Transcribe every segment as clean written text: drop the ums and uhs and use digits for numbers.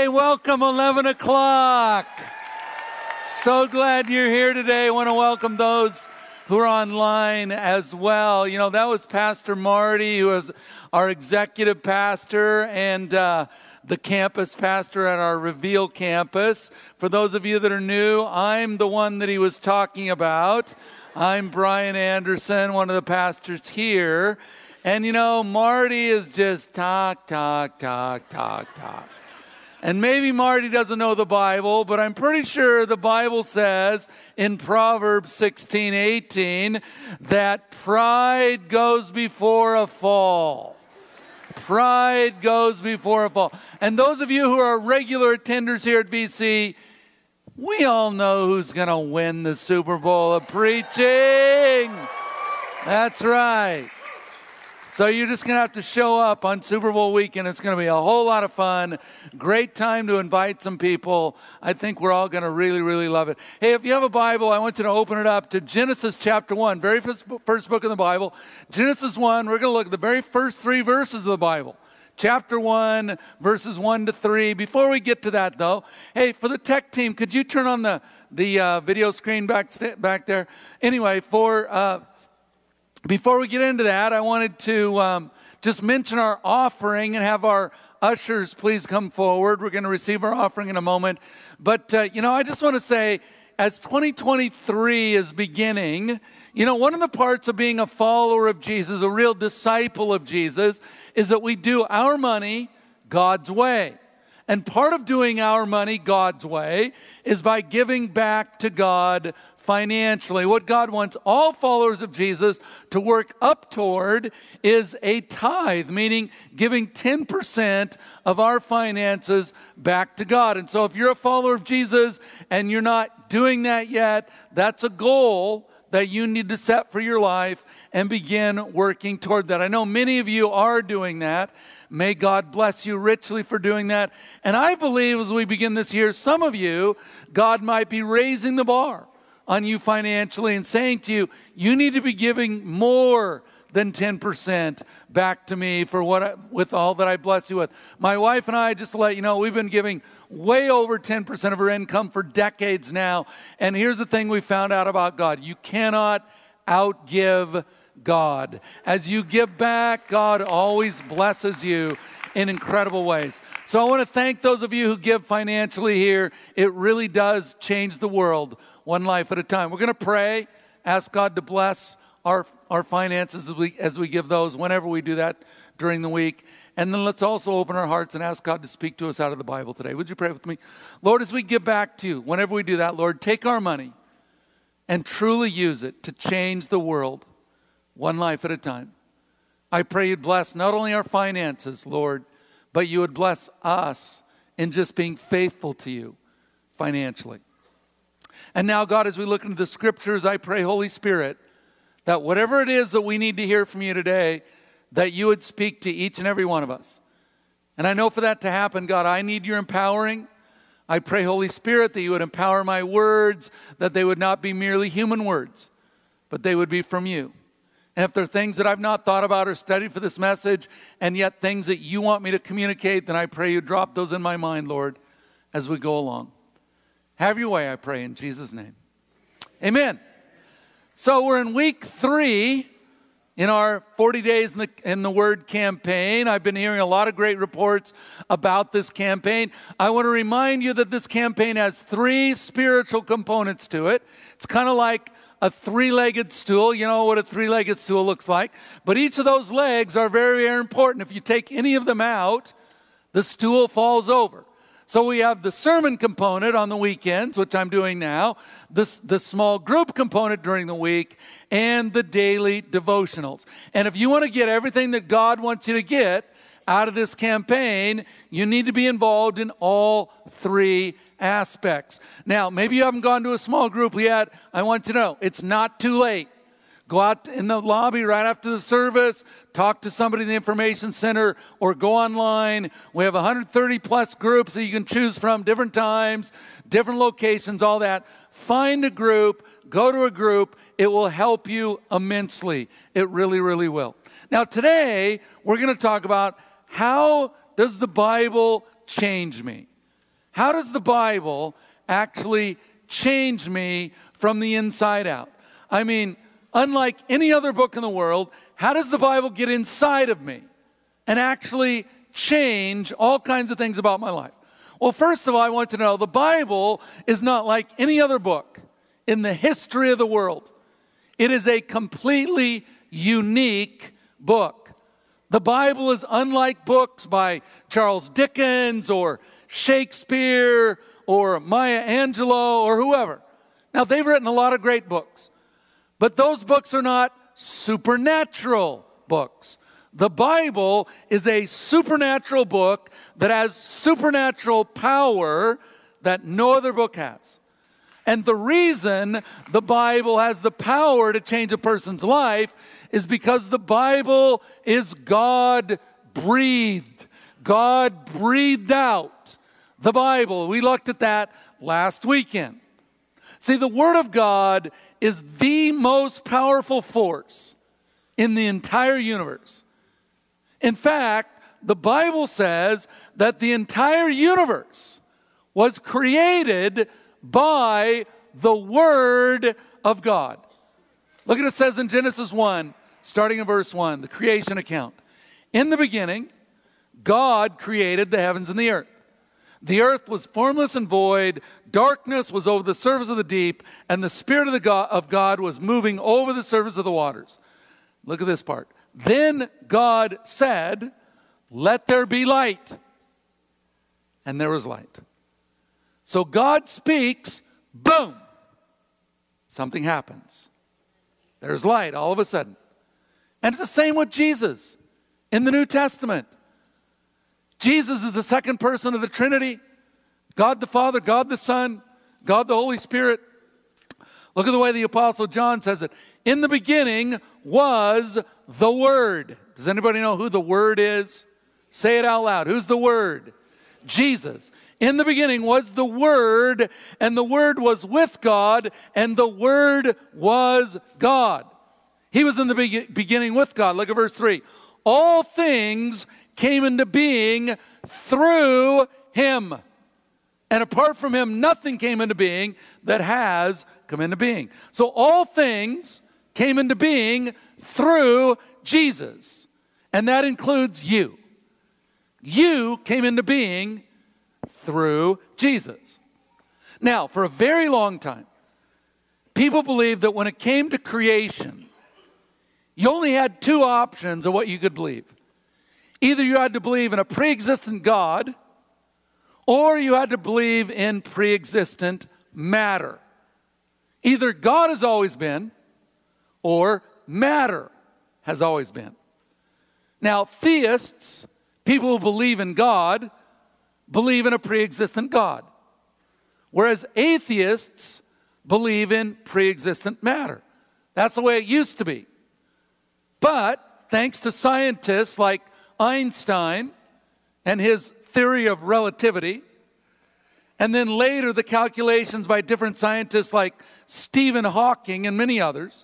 Hey, welcome 11 o'clock. So glad you're here today. I want to welcome those who are online as well. You know, that was Pastor Marty, who is our executive pastor and the campus pastor at our Reveal campus. For those of you that are new, I'm the one that he was talking about. I'm Brian Anderson, one of the pastors here. And you know, Marty is just talk. And maybe Marty doesn't know the Bible, but I'm pretty sure the Bible says in Proverbs 16:18 that pride goes before a fall. Pride goes before a fall. And those of you who are regular attenders here at VC, we all know who's going to win the Super Bowl of preaching. That's right. So you're just going to have to show up on Super Bowl weekend. It's going to be a whole lot of fun. Great time to invite some people. I think we're all going to really, really love it. Hey, if you have a Bible, I want you to open it up to Genesis chapter 1, very first book in the Bible. Genesis 1, we're going to look at the very first 3 verses of the Bible. Chapter 1, verses 1 to 3. Before we get to that, though, hey, for the tech team, could you turn on the video screen back there? Anyway, before we get into that, I wanted to just mention our offering and have our ushers please come forward. We're going to receive our offering in a moment. But, I just want to say, as 2023 is beginning, one of the parts of being a follower of Jesus, a real disciple of Jesus, is that we do our money God's way. And part of doing our money God's way is by giving back to God financially. What God wants all followers of Jesus to work up toward is a tithe, meaning giving 10% of our finances back to God. And so if you're a follower of Jesus and you're not doing that yet, that's a goal that you need to set for your life and begin working toward that. I know many of you are doing that. May God bless you richly for doing that. And I believe as we begin this year, some of you, God might be raising the bar on you financially and saying to you, you need to be giving more than 10% back to me with all that I bless you with. My wife and I, just to let you know, we've been giving way over 10% of our income for decades now. And here's the thing we found out about God. You cannot outgive God. As you give back, God always blesses you in incredible ways. So I want to thank those of you who give financially here. It really does change the world one life at a time. We're going to pray, ask God to bless our finances as we give those, whenever we do that during the week. And then let's also open our hearts and ask God to speak to us out of the Bible today. Would you pray with me? Lord, as we give back to you, whenever we do that, Lord, take our money and truly use it to change the world one life at a time. I pray you'd bless not only our finances, Lord, but you would bless us in just being faithful to you financially. And now, God, as we look into the scriptures, I pray, Holy Spirit, that whatever it is that we need to hear from you today, that you would speak to each and every one of us. And I know for that to happen, God, I need your empowering. I pray, Holy Spirit, that you would empower my words, that they would not be merely human words, but they would be from you. And if there are things that I've not thought about or studied for this message, and yet things that you want me to communicate, then I pray you drop those in my mind, Lord, as we go along. Have your way, I pray, in Jesus' name. Amen. So we're in week 3 in our 40 Days in the Word campaign. I've been hearing a lot of great reports about this campaign. I want to remind you that this campaign has 3 spiritual components to it. It's kind of like a 3-legged stool. You know what a 3-legged stool looks like. But each of those legs are very, very important. If you take any of them out, the stool falls over. So we have the sermon component on the weekends, which I'm doing now, the small group component during the week, and the daily devotionals. And if you want to get everything that God wants you to get out of this campaign, you need to be involved in all 3 aspects. Now, maybe you haven't gone to a small group yet. I want you to know it's not too late. Go out in the lobby right after the service, talk to somebody in the information center, or go online. We have 130 plus groups that you can choose from, different times, different locations, all that. Find a group, go to a group. It will help you immensely. It really, really will. Now today, we're going to talk about how does the Bible change me? How does the Bible actually change me from the inside out? I mean, unlike any other book in the world, how does the Bible get inside of me and actually change all kinds of things about my life? Well, first of all, I want to know the Bible is not like any other book in the history of the world. It is a completely unique book. The Bible is unlike books by Charles Dickens or Shakespeare or Maya Angelou or whoever. Now, they've written a lot of great books, but those books are not supernatural books. The Bible is a supernatural book that has supernatural power that no other book has. And the reason the Bible has the power to change a person's life is because the Bible is God-breathed. God breathed out the Bible. We looked at that last weekend. See, the Word of God is the most powerful force in the entire universe. In fact, the Bible says that the entire universe was created by the Word of God. Look at what it says in Genesis 1, starting in verse 1, the creation account. In the beginning, God created the heavens and the earth. The earth was formless and void, darkness was over the surface of the deep, and the Spirit of God was moving over the surface of the waters. Look at this part. Then God said, "Let there be light." And there was light. So God speaks, boom, something happens. There's light all of a sudden. And it's the same with Jesus in the New Testament. Jesus is the second person of the Trinity. God the Father, God the Son, God the Holy Spirit. Look at the way the Apostle John says it. In the beginning was the Word. Does anybody know who the Word is? Say it out loud. Who's the Word? Jesus. In the beginning was the Word, and the Word was with God, and the Word was God. He was in the beginning with God. Look at verse 3. All things came into being through Him. And apart from Him, nothing came into being that has come into being. So all things came into being through Jesus. And that includes you. You came into being through Jesus. Now, for a very long time, people believed that when it came to creation, you only had two options of what you could believe. Either you had to believe in a pre-existent God, or you had to believe in pre-existent matter. Either God has always been, or matter has always been. Now, theists, people who believe in God, believe in a pre-existent God. Whereas atheists believe in pre-existent matter. That's the way it used to be. But thanks to scientists like Einstein and his theory of relativity, and then later the calculations by different scientists like Stephen Hawking and many others,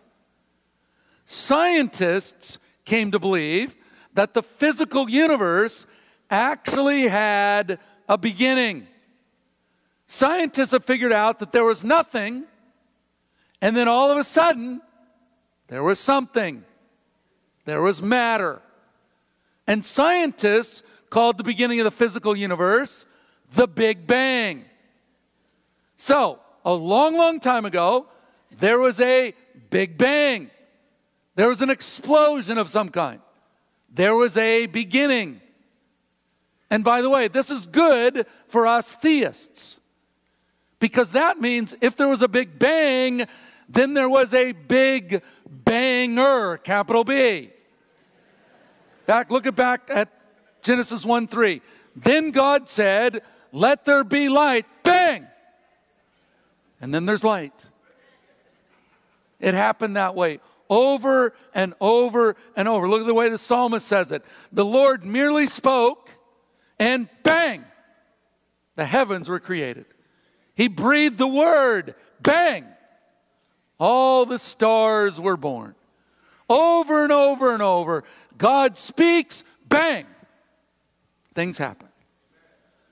scientists came to believe that the physical universe actually had a beginning. Scientists have figured out that there was nothing, and then all of a sudden, there was something. There was matter. And scientists called the beginning of the physical universe the Big Bang. So, a long, long time ago, there was a Big Bang. There was an explosion of some kind. There was a beginning. And by the way, this is good for us theists, because that means if there was a Big Bang, then there was a Big Banger, capital B. Look back at Genesis 1:3. Then God said, "Let there be light." Bang! And then there's light. It happened that way over and over and over. Look at the way the psalmist says it. The Lord merely spoke, and bang! The heavens were created. He breathed the word. Bang! All the stars were born. Over and over and over, God speaks, bang! Things happen.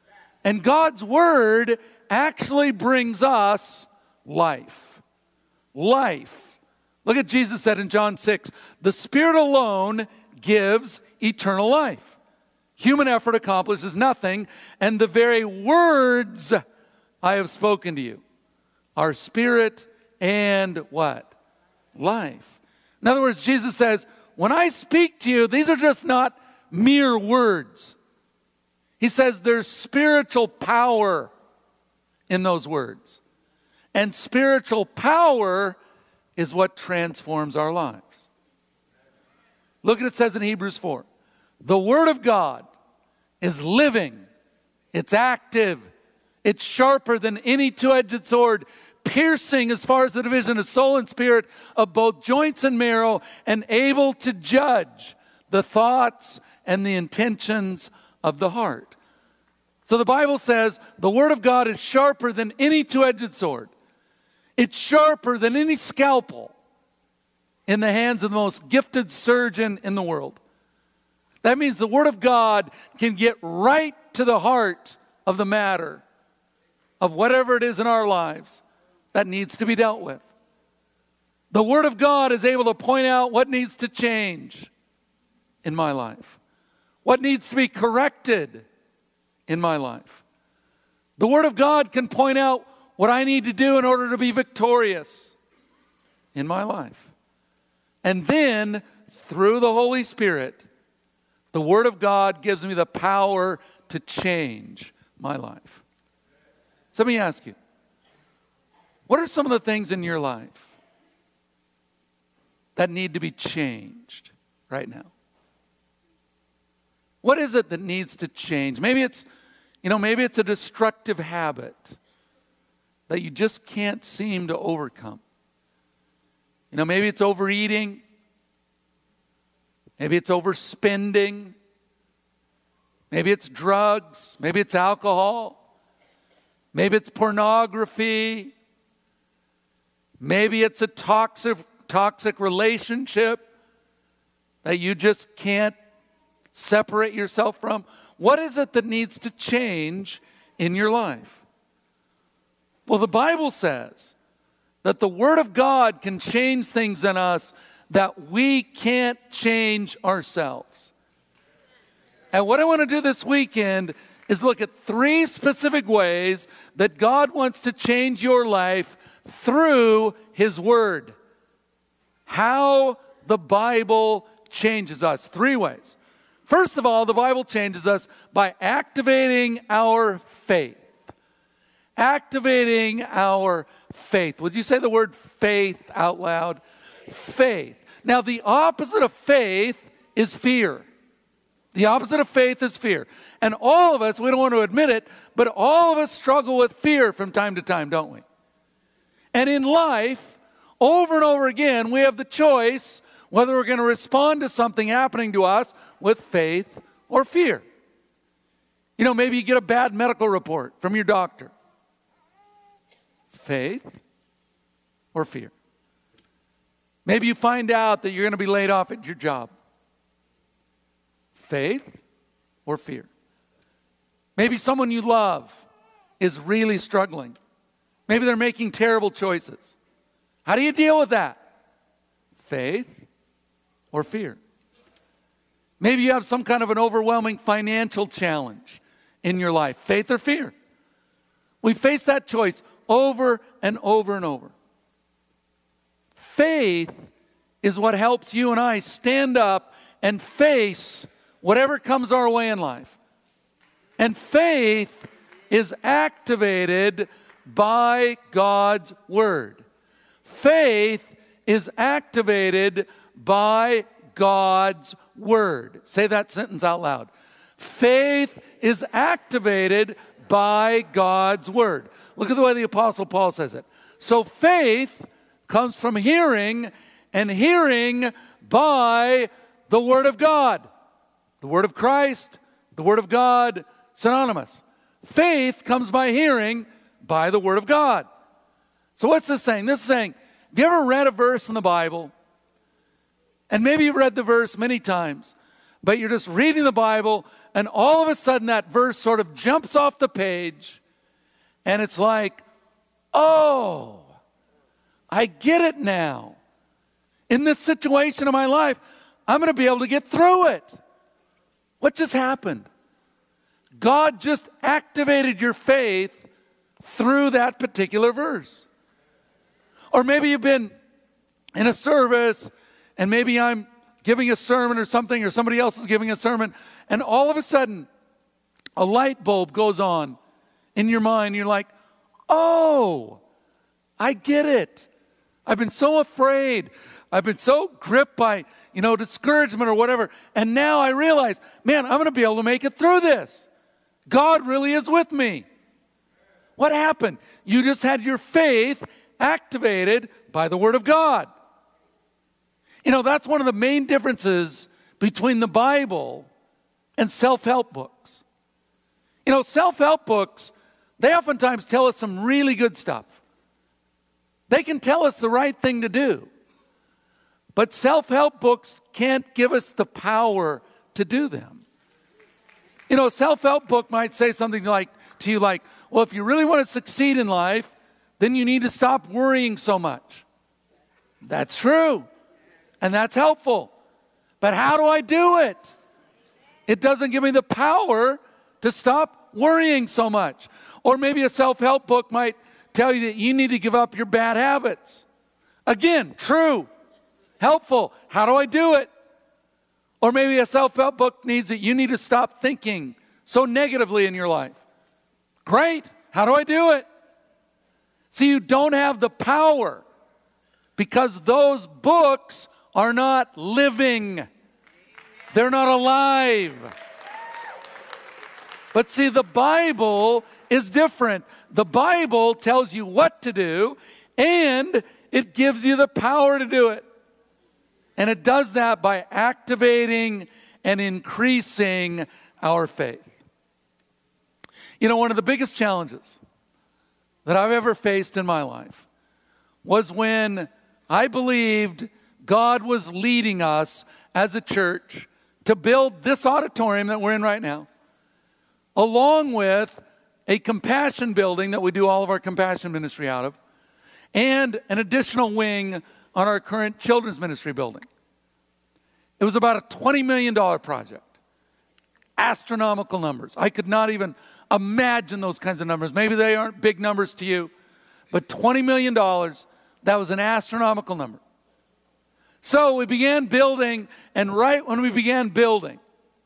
And God's word actually brings us life. Life. Look at Jesus said in John 6, the Spirit alone gives eternal life. Human effort accomplishes nothing, and the very words I have spoken to you are spirit and what? Life. In other words, Jesus says, when I speak to you, these are just not mere words. He says there's spiritual power in those words. And spiritual power is what transforms our lives. Look at it says in Hebrews 4. The Word of God is living. It's active. It's sharper than any two-edged sword, piercing as far as the division of soul and spirit, of both joints and marrow, and able to judge the thoughts and the intentions of the heart. So the Bible says the Word of God is sharper than any two-edged sword. It's sharper than any scalpel in the hands of the most gifted surgeon in the world. That means the Word of God can get right to the heart of the matter of whatever it is in our lives that needs to be dealt with. The Word of God is able to point out what needs to change in my life, what needs to be corrected in my life. The Word of God can point out what I need to do in order to be victorious in my life. And then, through the Holy Spirit, the Word of God gives me the power to change my life. So let me ask you, what are some of the things in your life that need to be changed right now? What is it that needs to change? Maybe it's a destructive habit that you just can't seem to overcome. Maybe it's overeating. Maybe it's overspending. Maybe it's drugs. Maybe it's alcohol. Maybe it's pornography. Maybe it's a toxic relationship that you just can't separate yourself from. What is it that needs to change in your life? Well, the Bible says that the Word of God can change things in us that we can't change ourselves. And what I want to do this weekend is look at 3 specific ways that God wants to change your life through His Word. How the Bible changes us. 3 ways. First of all, the Bible changes us by activating our faith. Activating our faith. Would you say the word faith out loud? Faith. Now, the opposite of faith is fear. The opposite of faith is fear. And all of us, we don't want to admit it, but all of us struggle with fear from time to time, don't we? And in life, over and over again, we have the choice whether we're going to respond to something happening to us with faith or fear. Maybe you get a bad medical report from your doctor. Faith or fear? Maybe you find out that you're going to be laid off at your job. Faith or fear? Maybe someone you love is really struggling. Maybe they're making terrible choices. How do you deal with that? Faith or fear? Maybe you have some kind of an overwhelming financial challenge in your life. Faith or fear? We face that choice over and over and over. Faith is what helps you and I stand up and face whatever comes our way in life. And faith is activated by God's Word. Faith is activated by God's Word. Say that sentence out loud. Faith is activated by God's Word. Look at the way the Apostle Paul says it. So faith comes from hearing, and hearing by the Word of God. The Word of Christ, the Word of God, synonymous. Faith comes by hearing by the Word of God. So what's this saying? This is saying, have you ever read a verse in the Bible? And maybe you've read the verse many times, but you're just reading the Bible, and all of a sudden that verse sort of jumps off the page, and it's like, oh, I get it now. In this situation of my life, I'm going to be able to get through it. What just happened? God just activated your faith through that particular verse. Or maybe you've been in a service, and maybe I'm giving a sermon or something, or somebody else is giving a sermon, and all of a sudden, a light bulb goes on in your mind. You're like, oh, I get it. I've been so afraid. I've been so gripped by, discouragement or whatever. And now I realize, man, I'm going to be able to make it through this. God really is with me. What happened? You just had your faith activated by the Word of God. That's one of the main differences between the Bible and self-help books. Self-help books, they oftentimes tell us some really good stuff. They can tell us the right thing to do. But self-help books can't give us the power to do them. A self-help book might say something to you like, well, if you really want to succeed in life, then you need to stop worrying so much. That's true. And that's helpful. But how do I do it? It doesn't give me the power to stop worrying so much. Or maybe a self-help book might tell you that you need to give up your bad habits. Again, true. Helpful. How do I do it? Or maybe a self-help book needs that you need to stop thinking so negatively in your life. Great. How do I do it? See, you don't have the power because those books are not living. They're not alive. But see, the Bible is different. The Bible tells you what to do, and it gives you the power to do it. And it does that by activating and increasing our faith. One of the biggest challenges that I've ever faced in my life was when I believed God was leading us as a church to build this auditorium that we're in right now, along with a compassion building that we do all of our compassion ministry out of, and an additional wing on our current children's ministry building. It was about a $20 million project. Astronomical numbers. I could not even imagine those kinds of numbers. Maybe they aren't big numbers to you, but $20 million, that was an astronomical number. So we began building, and right when we began building,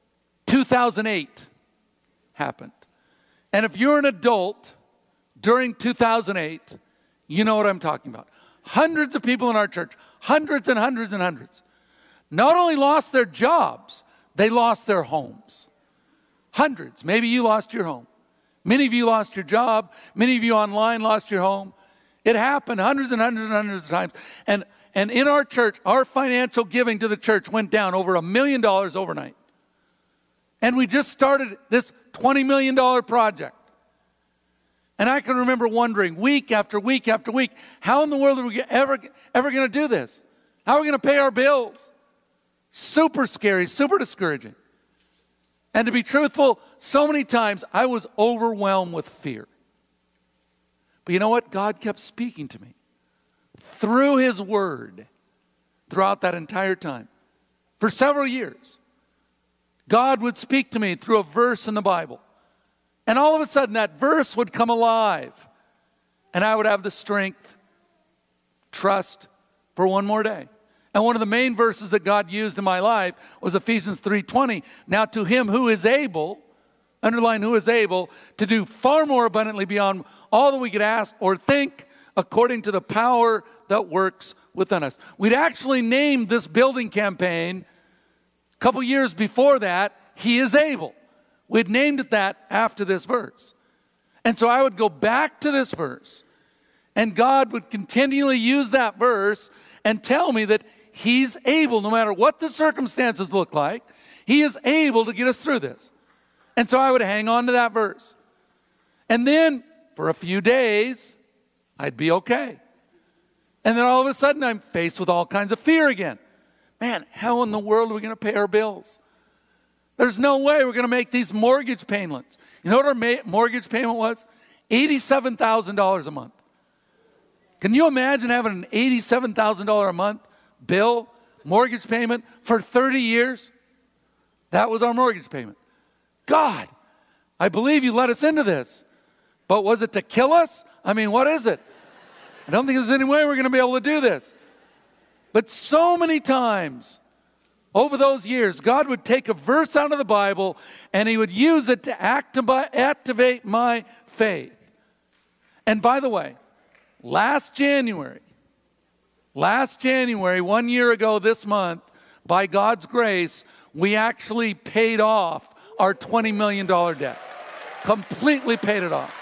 2008 happened. And if you're an adult during 2008, you know what I'm talking about. Hundreds of people in our church, hundreds and hundreds and hundreds, not only lost their jobs, they lost their homes. Hundreds. Maybe you lost your home. Many of you lost your job. Many of you online lost your home. It happened hundreds and hundreds and hundreds of times. And in our church, our financial giving to the church went down over $1 million overnight. And we just started this $20 million project. And I can remember wondering week after week after week, how in the world are we ever going to do this? How are we going to pay our bills? Super scary, super discouraging. And to be truthful, so many times I was overwhelmed with fear. But you know what? God kept speaking to me through His Word throughout that entire time. For several years, God would speak to me through a verse in the Bible. And all of a sudden, that verse would come alive. And I would have the strength, trust for one more day. And one of the main verses that God used in my life was Ephesians 3:20. Now to Him who is able, underline who is able, to do far more abundantly beyond all that we could ask or think, according to the power that works within us. We'd actually named this building campaign a couple years before that, He is able. We'd named it that after this verse. And so I would go back to this verse, and God would continually use that verse and tell me that He's able, no matter what the circumstances look like, He is able to get us through this. And so I would hang on to that verse. And then for a few days, I'd be okay. And then all of a sudden, I'm faced with all kinds of fear again. Man, how in the world are we going to pay our bills? There's no way we're going to make these mortgage payments. You know what our mortgage payment was? $87,000 a month. Can you imagine having an $87,000 a month bill, mortgage payment for 30 years? That was our mortgage payment. God, I believe you let us into this. But was it to kill us? I mean, what is it? I don't think there's any way we're going to be able to do this. But so many times over those years, God would take a verse out of the Bible and he would use it to activate my faith. And by the way, last January, 1 year ago this month, by God's grace, we actually paid off our $20 million debt. Completely paid it off.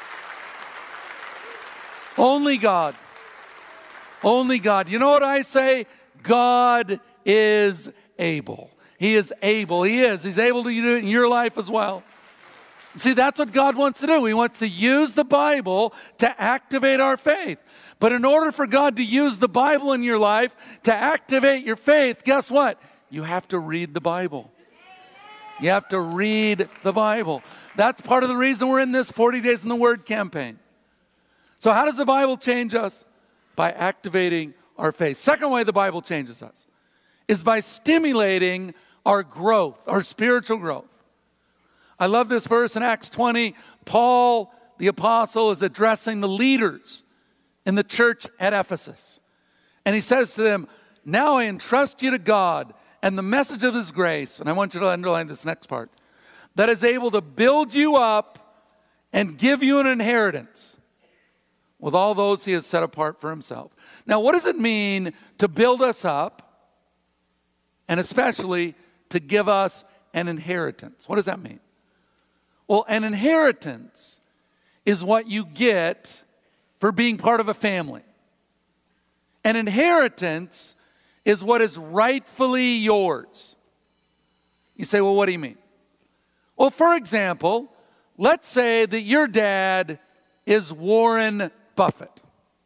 Only God. Only God. You know what I say? God is able. He is able. He is. He's able to do it in your life as well. See, that's what God wants to do. He wants to use the Bible to activate our faith. But in order for God to use the Bible in your life to activate your faith, guess what? You have to read the Bible. You have to read the Bible. That's part of the reason we're in this 40 Days in the Word campaign. So how does the Bible change us? By activating our faith. Second way the Bible changes us is by stimulating our growth, our spiritual growth. I love this verse in Acts 20. Paul, the apostle, is addressing the leaders in the church at Ephesus. And he says to them, now I entrust you to God and the message of his grace, and I want you to underline this next part, that is able to build you up and give you an inheritance with all those he has set apart for himself. Now, what does it mean to build us up and especially to give us an inheritance? What does that mean? Well, an inheritance is what you get for being part of a family. An inheritance is what is rightfully yours. You say, well, what do you mean? Well, for example, let's say that your dad is Warren Buffett.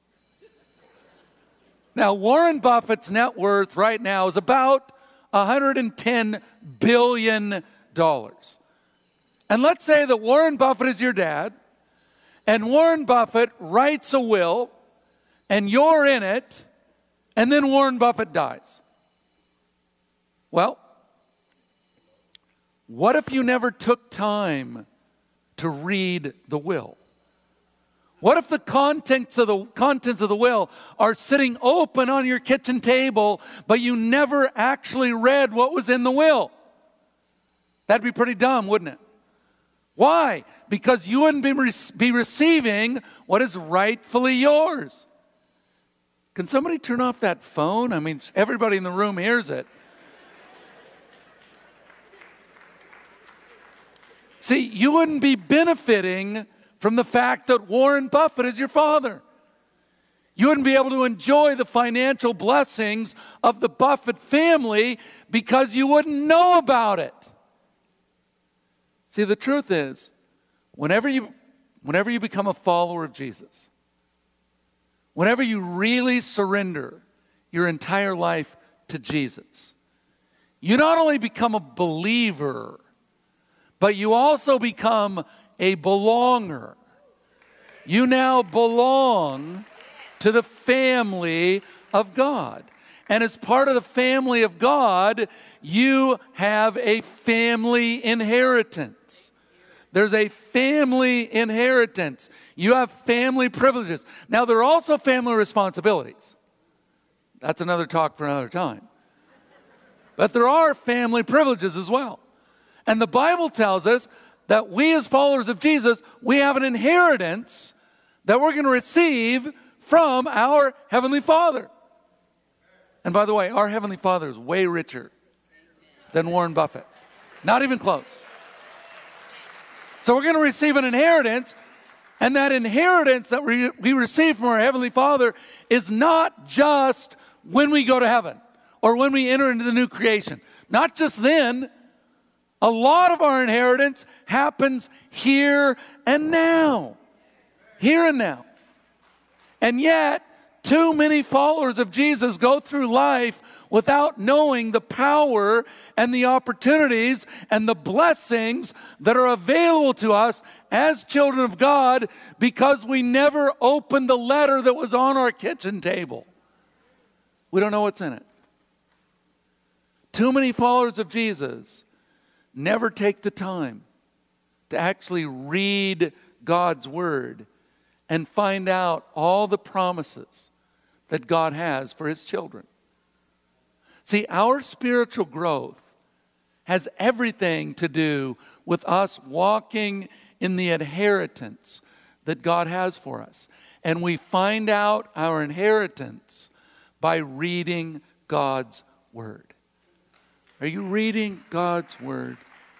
Now, Warren Buffett's net worth right now is about $110 billion. And let's say that Warren Buffett is your dad, and Warren Buffett writes a will, and you're in it, and then Warren Buffett dies. Well, what if you never took time to read the will? What if the contents of the will are sitting open on your kitchen table, but you never actually read what was in the will? That'd be pretty dumb, wouldn't it? Why? Because you wouldn't be receiving what is rightfully yours. Can somebody turn off that phone? I mean, everybody in the room hears it. See, you wouldn't be benefiting from the fact that Warren Buffett is your father. You wouldn't be able to enjoy the financial blessings of the Buffett family because you wouldn't know about it. See, the truth is, whenever you become a follower of Jesus, whenever you really surrender your entire life to Jesus, you not only become a believer, but you also become a belonger. You now belong to the family of God. And as part of the family of God, you have a family inheritance. There's a family inheritance. You have family privileges. Now, there are also family responsibilities. That's another talk for another time. But there are family privileges as well. And the Bible tells us that we as followers of Jesus, we have an inheritance that we're going to receive from our Heavenly Father. And by the way, our Heavenly Father is way richer than Warren Buffett. Not even close. So we're going to receive an inheritance, and that inheritance that we receive from our Heavenly Father is not just when we go to heaven or when we enter into the new creation. Not just then. A lot of our inheritance happens here and now. Here and now. And yet, Too many followers of Jesus go through life without knowing the power and the opportunities and the blessings that are available to us as children of God because we never opened the letter that was on our kitchen table. We don't know what's in it. Too many followers of Jesus never take the time to actually read God's word and find out all the promises that God has for his children. See, our spiritual growth has everything to do with us walking in the inheritance that God has for us. And we find out our inheritance by reading God's word. Are you reading God's word?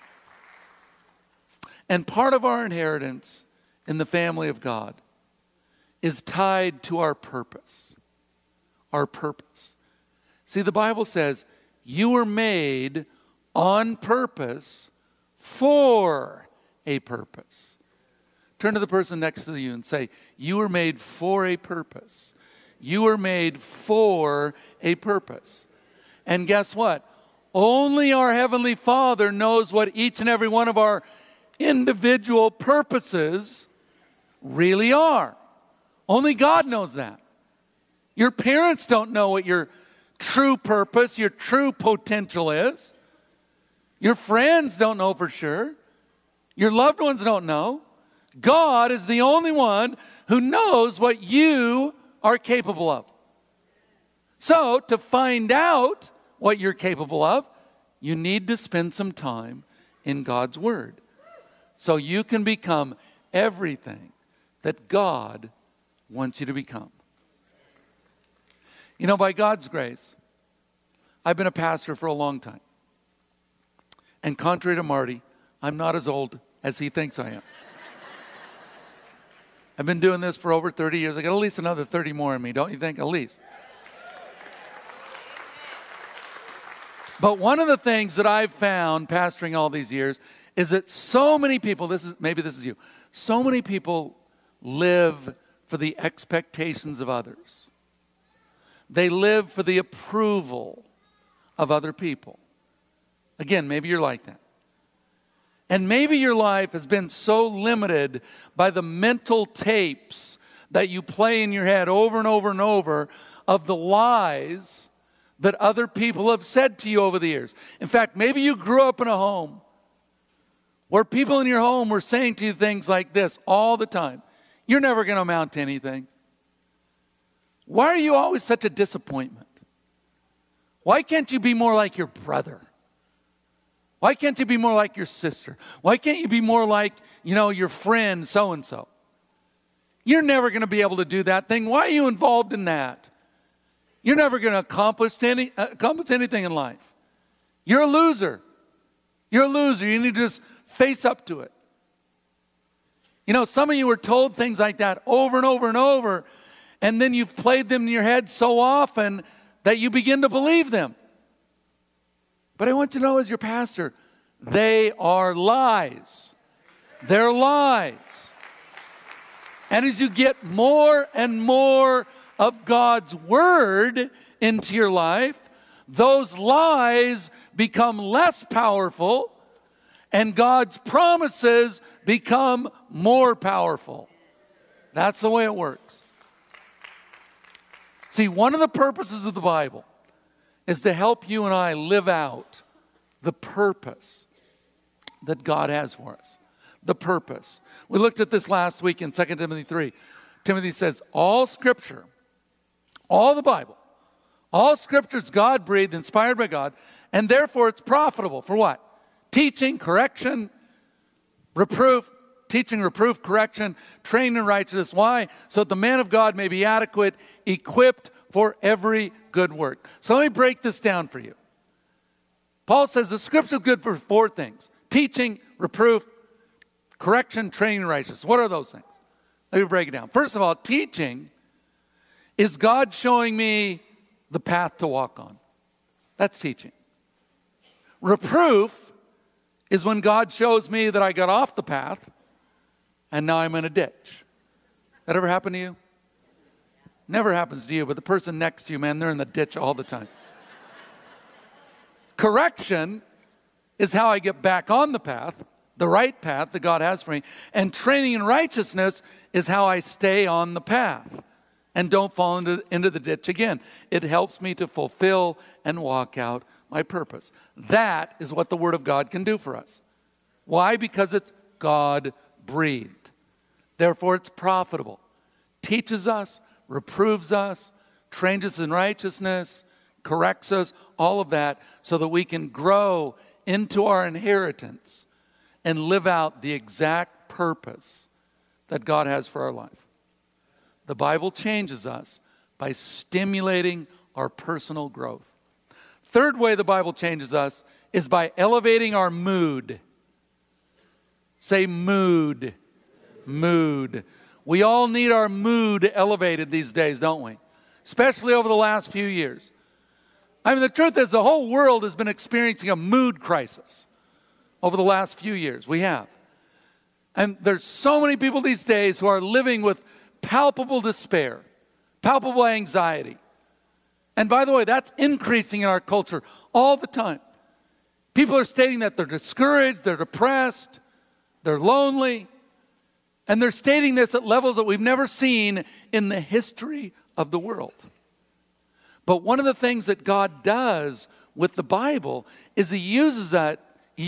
And part of our inheritance in the family of God is tied to our purpose. Our purpose. See, the Bible says you were made on purpose for a purpose. Turn to the person next to you and say, you were made for a purpose. You were made for a purpose. And guess what? Only our Heavenly Father knows what each and every one of our individual purposes really are. Only God knows that. Your parents don't know what your true purpose, your true potential is. Your friends don't know for sure. Your loved ones don't know. God is the only one who knows what you are capable of. So, to find out what you're capable of, you need to spend some time in God's Word so you can become everything that God wants you to become. You know, by God's grace, I've been a pastor for a long time. And contrary to Marty, I'm not as old as he thinks I am. I've been doing this for over 30 years. I got at least another 30 more in me, don't you think? At least. But one of the things that I've found pastoring all these years is that so many people, maybe this is you, so many people live for the expectations of others. They live for the approval of other people. Again, maybe you're like that. And maybe your life has been so limited by the mental tapes that you play in your head over and over and over of the lies that other people have said to you over the years. In fact, maybe you grew up in a home where people in your home were saying to you things like this all the time. You're never going to amount to anything. Why are you always such a disappointment? Why can't you be more like your brother? Why can't you be more like your sister? Why can't you be more like, your friend so-and-so? You're never going to be able to do that thing. Why are you involved in that? You're never going to accomplish anything in life. You're a loser. You're a loser. You need to just face up to it. Some of you were told things like that over and over and over, and then you've played them in your head so often that you begin to believe them. But I want you to know as your pastor, they are lies. They're lies. And as you get more and more of God's Word into your life, those lies become less powerful and God's promises become more powerful. That's the way it works. See, one of the purposes of the Bible is to help you and I live out the purpose that God has for us. The purpose. We looked at this last week in 2 Timothy 3. Timothy says, all Scripture, all the Bible, all Scripture is God-breathed, inspired by God, and therefore it's profitable for what? Teaching, correction, reproof, correction, training in righteousness. Why? So that the man of God may be adequate, equipped for every good work. So let me break this down for you. Paul says the Scripture is good for 4 things. Teaching, reproof, correction, training in righteousness. What are those things? Let me break it down. First of all, teaching is God showing me the path to walk on. That's teaching. Reproof is when God shows me that I got off the path and now I'm in a ditch. That ever happened to you? Never happens to you, but the person next to you, man, they're in the ditch all the time. Correction is how I get back on the path, the right path that God has for me. And training in righteousness is how I stay on the path and don't fall into the ditch again. It helps me to fulfill and walk out my purpose. That is what the Word of God can do for us. Why? Because it's God-breathed. Therefore, it's profitable. Teaches us, reproves us, trains us in righteousness, corrects us, all of that, so that we can grow into our inheritance and live out the exact purpose that God has for our life. The Bible changes us by stimulating our personal growth. Third way the Bible changes us is by elevating our mood. Say mood. Mood. We all need our mood elevated these days, don't we? Especially over the last few years. I mean, the truth is the whole world has been experiencing a mood crisis over the last few years. We have. And there's so many people these days who are living with palpable despair, palpable anxiety. And by the way, that's increasing in our culture all the time. People are stating that they're discouraged, they're depressed, they're lonely, and they're stating this at levels that we've never seen in the history of the world. But one of the things that God does with the Bible is He uses it,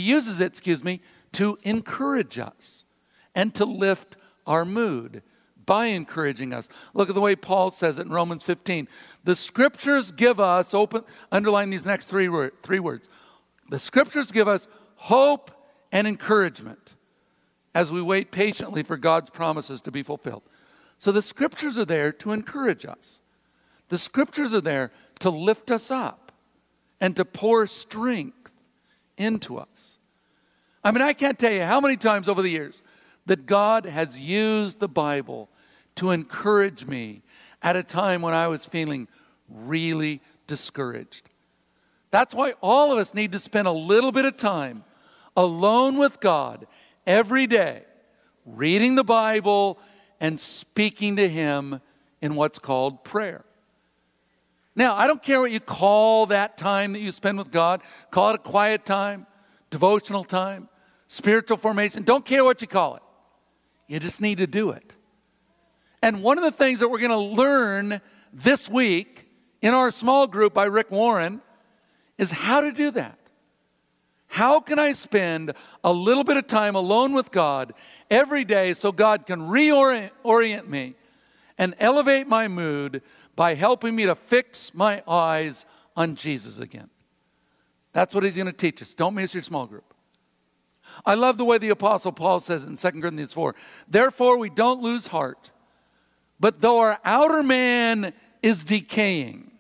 to encourage us and to lift our mood by encouraging us. Look at the way Paul says it in Romans 15. The Scriptures give us, underline these next three words. The Scriptures give us hope and encouragement as we wait patiently for God's promises to be fulfilled. So the Scriptures are there to encourage us. The Scriptures are there to lift us up and to pour strength into us. I mean, I can't tell you how many times over the years that God has used the Bible to encourage me at a time when I was feeling really discouraged. That's why all of us need to spend a little bit of time alone with God every day, reading the Bible and speaking to Him in what's called prayer. Now, I don't care what you call that time that you spend with God. Call it a quiet time, devotional time, spiritual formation. Don't care what you call it. You just need to do it. And one of the things that we're going to learn this week in our small group by Rick Warren is how to do that. How can I spend a little bit of time alone with God every day so God can reorient me and elevate my mood by helping me to fix my eyes on Jesus again? That's what He's going to teach us. Don't miss your small group. I love the way the Apostle Paul says it in 2 Corinthians 4. Therefore, we don't lose heart, but though our outer man is decaying.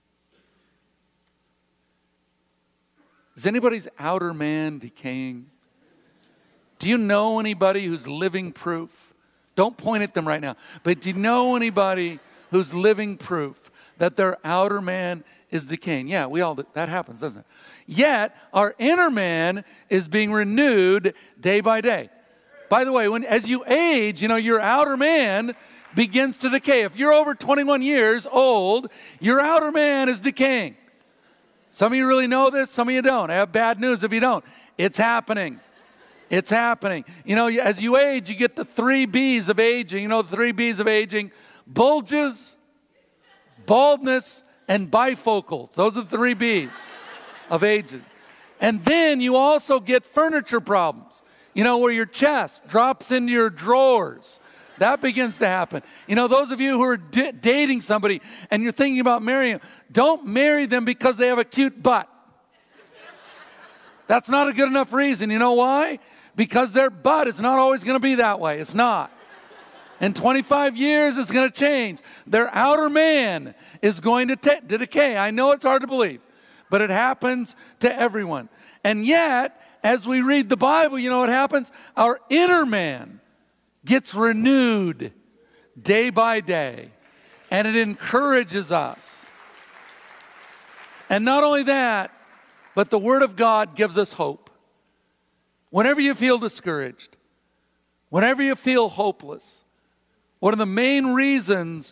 Is anybody's outer man decaying? Do you know anybody who's living proof? Don't point at them right now. But do you know anybody who's living proof that their outer man is decaying? Yeah, that happens, doesn't it? Yet, our inner man is being renewed day by day. By the way, as you age, your outer man begins to decay. If you're over 21 years old, your outer man is decaying. Some of you really know this, some of you don't. I have bad news if you don't. It's happening. It's happening. As you age, you get the 3 B's of aging. The 3 B's of aging: bulges, baldness, and bifocals. Those are the 3 B's of aging. And then you also get furniture problems, where your chest drops into your drawers. That begins to happen. Those of you who are dating somebody and you're thinking about marrying them, don't marry them because they have a cute butt. That's not a good enough reason. You know why? Because their butt is not always going to be that way. It's not. In 25 years, it's going to change. Their outer man is going to decay. I know it's hard to believe, but it happens to everyone. And yet, as we read the Bible, you know what happens? Our inner man gets renewed day by day, and it encourages us. And not only that, but the Word of God gives us hope. Whenever you feel discouraged, whenever you feel hopeless, one of the main reasons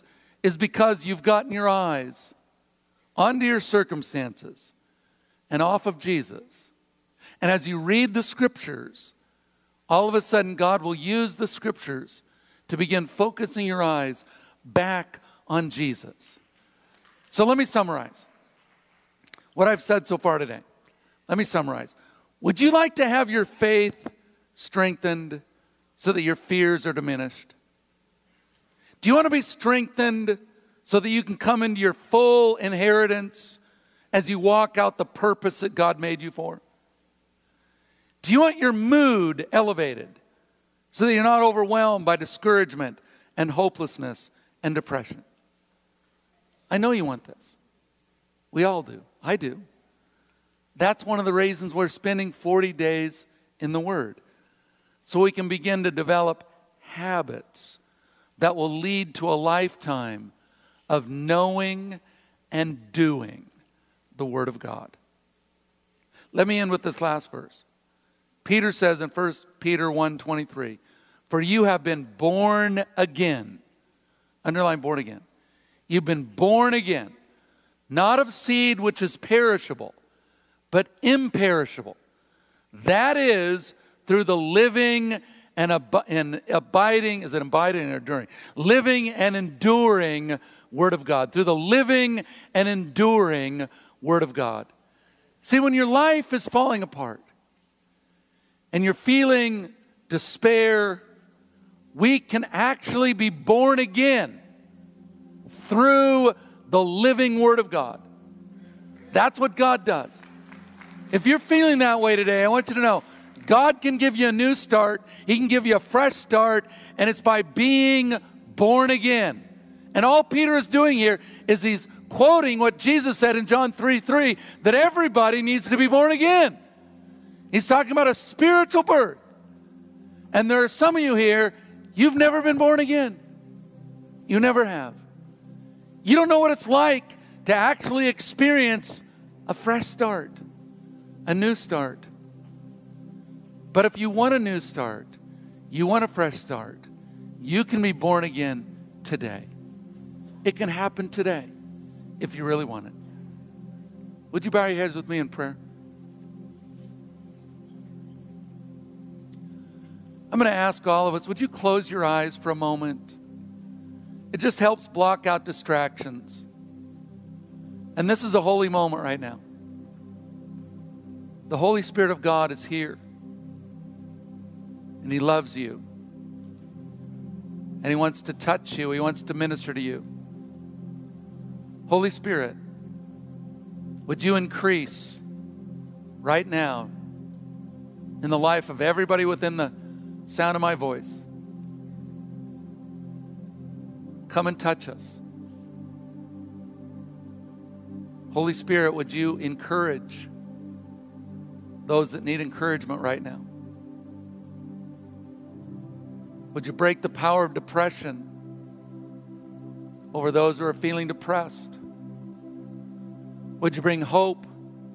is because you've gotten your eyes onto your circumstances and off of Jesus. And as you read the scriptures, all of a sudden God will use the scriptures to begin focusing your eyes back on Jesus. So let me summarize what I've said so far today. Let me summarize. Would you like to have your faith strengthened so that your fears are diminished? Do you want to be strengthened so that you can come into your full inheritance as you walk out the purpose that God made you for? Do you want your mood elevated so that you're not overwhelmed by discouragement and hopelessness and depression? I know you want this. We all do. I do. That's one of the reasons we're spending 40 days in the Word, so we can begin to develop habits that will lead to a lifetime of knowing and doing the Word of God. Let me end with this last verse. Peter says in 1 Peter 1:23, "For you have been born again." Underline born again. You've been born again, not of seed which is perishable, but imperishable. That is through the living and abiding, is it abiding or enduring? Living and enduring Word of God. Through the living and enduring Word of God. See, when your life is falling apart and you're feeling despair, we can actually be born again through the living Word of God. That's what God does. If you're feeling that way today, I want you to know, God can give you a new start. He can give you a fresh start, and it's by being born again. And all Peter is doing here is he's quoting what Jesus said in John 3:3, that everybody needs to be born again. He's talking about a spiritual birth. And there are some of you here, you've never been born again. You never have. You don't know what it's like to actually experience a fresh start, a new start. But if you want a new start, you want a fresh start, you can be born again today. It can happen today if you really want it. Would you bow your heads with me in prayer? I'm going to ask all of us, would you close your eyes for a moment? It just helps block out distractions. And this is a holy moment right now. The Holy Spirit of God is here. And He loves you. And He wants to touch you. He wants to minister to you. Holy Spirit, would you increase right now in the life of everybody within the sound of my voice? Come and touch us. Holy Spirit, would you encourage those that need encouragement right now? Would you break the power of depression over those who are feeling depressed? Would you bring hope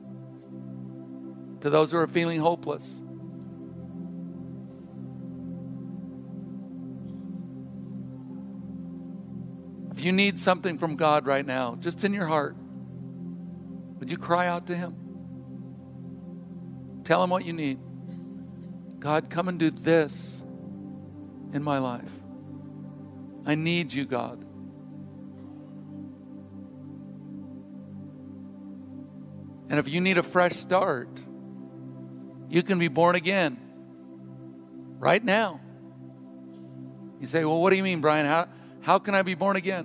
to those who are feeling hopeless? If you need something from God right now, just in your heart, would you cry out to Him? Tell Him what you need. God, come and do this in my life. I need you, God. And if you need a fresh start, you can be born again right now. You say, well, what do you mean, Brian? How can I be born again?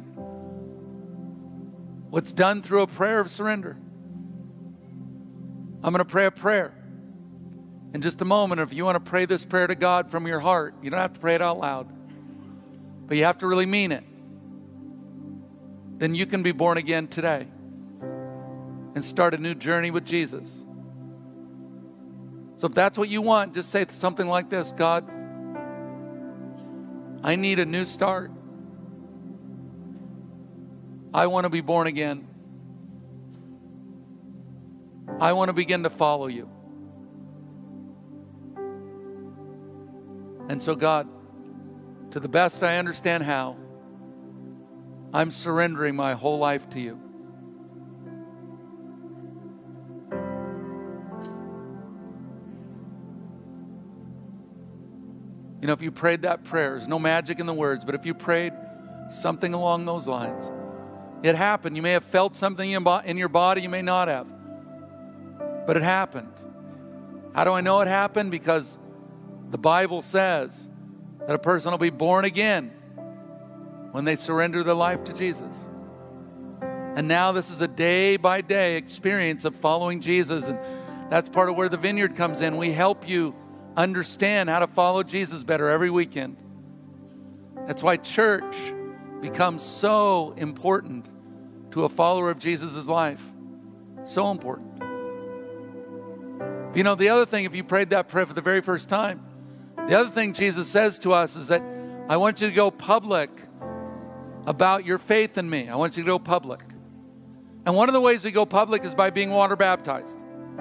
What's done through a prayer of surrender. I'm going to pray a prayer in just a moment. If you want to pray this prayer to God from your heart, you don't have to pray it out loud, but you have to really mean it. Then you can be born again today and start a new journey with Jesus. So if that's what you want, just say something like this: God, I need a new start. I want to be born again. I want to begin to follow you. And so, God, to the best I understand how, I'm surrendering my whole life to you. You know, if you prayed that prayer, there's no magic in the words, but if you prayed something along those lines, it happened. You may have felt something in your body, you may not have, but it happened. How do I know it happened? Because the Bible says that a person will be born again when they surrender their life to Jesus. And now this is a day-by-day experience of following Jesus, and that's part of where the Vineyard comes in. We help you understand how to follow Jesus better every weekend. That's why church becomes so important to a follower of Jesus' life. So important. You know, the other thing, if you prayed that prayer for the very first time, the other thing Jesus says to us is that I want you to go public about your faith in me. I want you to go public. And one of the ways we go public is by being water baptized.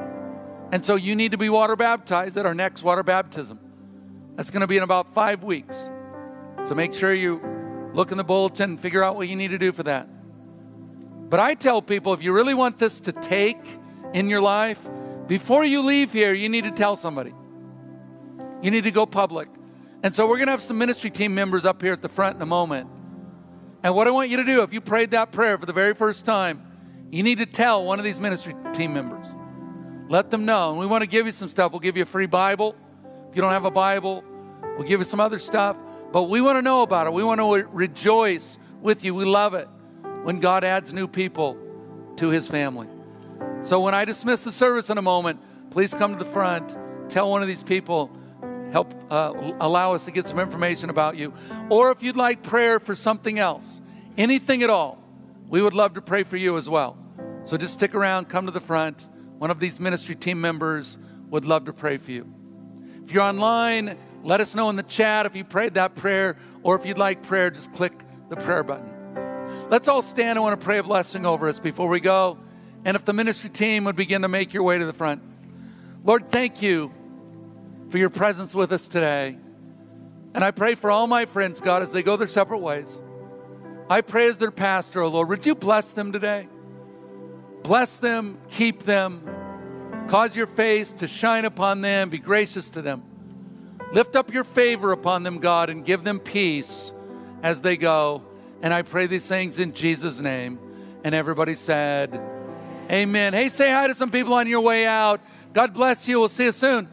And so you need to be water baptized at our next water baptism. That's going to be in about 5 weeks. So make sure you look in the bulletin and figure out what you need to do for that. But I tell people, if you really want this to take in your life, before you leave here, you need to tell somebody. You need to go public. And so we're going to have some ministry team members up here at the front in a moment. And what I want you to do, if you prayed that prayer for the very first time, you need to tell one of these ministry team members. Let them know. And we want to give you some stuff. We'll give you a free Bible. If you don't have a Bible, we'll give you some other stuff. But we want to know about it. We want to rejoice with you. We love it when God adds new people to his family. So when I dismiss the service in a moment, please come to the front. Tell one of these people, help allow us to get some information about you. Or if you'd like prayer for something else, anything at all, we would love to pray for you as well. So just stick around, come to the front. One of these ministry team members would love to pray for you. If you're online, let us know in the chat if you prayed that prayer, or if you'd like prayer, just click the prayer button. Let's all stand. I want to pray a blessing over us before we go. And if the ministry team would begin to make your way to the front. Lord, thank you for your presence with us today. And I pray for all my friends, God, as they go their separate ways. I pray as their pastor, oh Lord, would you bless them today? Bless them, keep them, cause your face to shine upon them, be gracious to them. Lift up your favor upon them, God, and give them peace as they go. And I pray these things in Jesus' name. And everybody said, amen. Hey, say hi to some people on your way out. God bless you. We'll see you soon.